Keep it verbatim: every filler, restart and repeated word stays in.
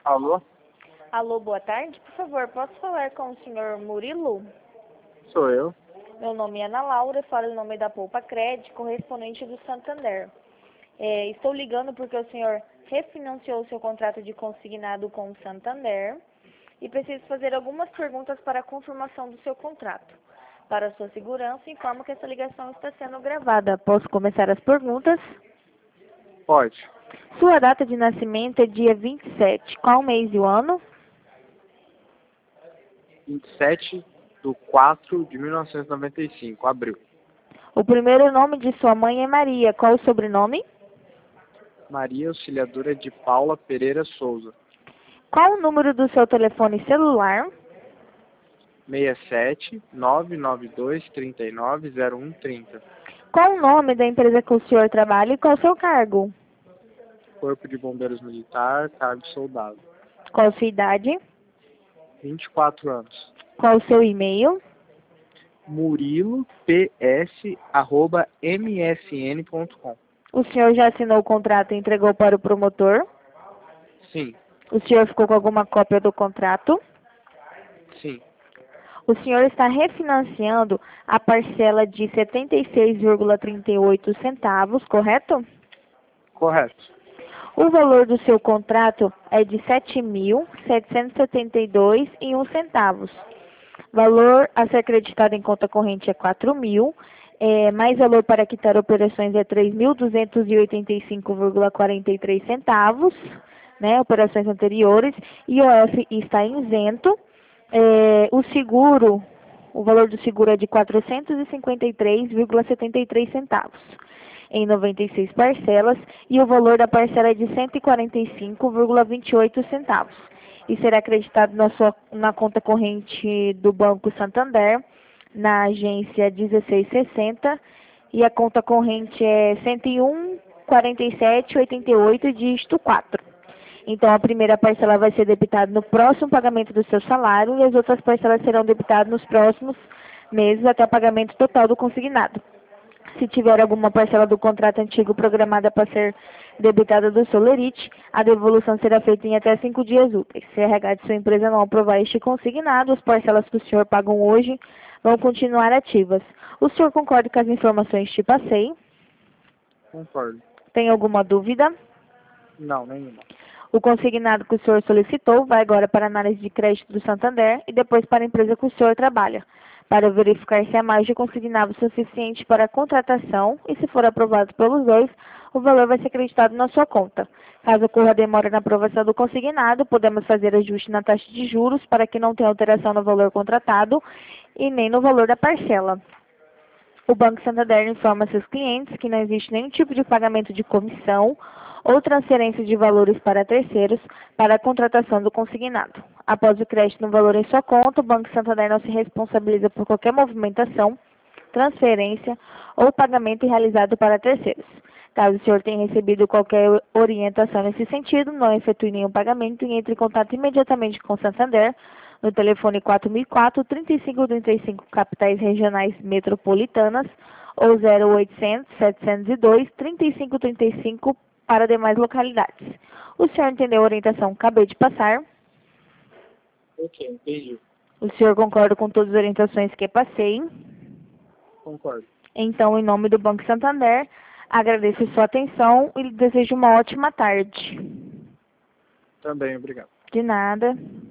Alô? Alô, boa tarde. Por favor, posso falar com o senhor Murilo? Sou eu. Meu nome é Ana Laura, falo em nome da Poupa Cred, correspondente do Santander. É, estou ligando porque o senhor refinanciou o seu contrato de consignado com o Santander e preciso fazer algumas perguntas para a confirmação do seu contrato. Para sua segurança, informo que essa ligação está sendo gravada. Posso começar as perguntas? Pode. Sua data de nascimento é dia vinte e sete. Qual mês e o ano? vinte e sete de quatro de mil novecentos e noventa e cinco, abril. O primeiro nome de sua mãe é Maria. Qual o sobrenome? Maria Auxiliadora de Paula Pereira Souza. Qual o número do seu telefone celular? seis sete nove nove dois três nove zero um três zero. Qual o nome da empresa que o senhor trabalha e qual o seu cargo? Corpo de Bombeiros Militar, cargo de soldado. Qual a sua idade? vinte e quatro anos. Qual o seu e-mail? murilo p s arroba m s n ponto com. O senhor já assinou o contrato e entregou para o promotor? Sim, O senhor ficou com alguma cópia do contrato? sim, O senhor está refinanciando a parcela de setenta e seis vírgula trinta e oito centavos, correto? correto. O valor do seu contrato é de sete mil setecentos e setenta e dois reais e um centavos. Valor a ser acreditado em conta corrente é quatro mil, é, mais valor para quitar operações é três mil duzentos e oitenta e cinco vírgula quarenta e três centavos, né, operações anteriores, I O F está isento. É, o seguro, o valor do seguro é de quatrocentos e cinquenta e três vírgula setenta e três centavos, em noventa e seis parcelas, e o valor da parcela é de cento e quarenta e cinco vírgula vinte e oito centavos. E será acreditado na, sua, na conta corrente do Banco Santander, na agência dezesseis sessenta, e a conta corrente é cento e um, quarenta e sete, oitenta e oito, dígito quatro. Então, a primeira parcela vai ser debitada no próximo pagamento do seu salário e as outras parcelas serão debitadas nos próximos meses até o pagamento total do consignado. Se tiver alguma parcela do contrato antigo programada para ser debitada do Solerite, a devolução será feita em até cinco dias úteis. Se a R H de sua empresa não aprovar este consignado, as parcelas que o senhor pagam hoje vão continuar ativas. O senhor concorda com as informações que te passei? Concordo. Tem alguma dúvida? Não, nenhuma. O consignado que o senhor solicitou vai agora para a análise de crédito do Santander e depois para a empresa que o senhor trabalha, para verificar se a margem consignada é suficiente para a contratação e, se for aprovado pelos dois, o valor vai ser acreditado na sua conta. Caso ocorra demora na aprovação do consignado, podemos fazer ajuste na taxa de juros para que não tenha alteração no valor contratado e nem no valor da parcela. O Banco Santander informa seus clientes que não existe nenhum tipo de pagamento de comissão ou transferência de valores para terceiros para a contratação do consignado. Após o crédito no valor em sua conta, o Banco Santander não se responsabiliza por qualquer movimentação, transferência ou pagamento realizado para terceiros. Caso o senhor tenha recebido qualquer orientação nesse sentido, não efetue nenhum pagamento e entre em contato imediatamente com o Santander no telefone quatro mil e quatro, trinta e cinco trinta e cinco, capitais regionais metropolitanas, ou zero oitocentos, setecentos e dois, trinta e cinco trinta e cinco para demais localidades. O senhor entendeu a orientação que acabei de passar? Ok, entendi. O senhor concorda com todas as orientações que passei? Concordo. Então, em nome do Banco Santander, agradeço sua atenção e lhe desejo uma ótima tarde. Também, obrigado. De nada.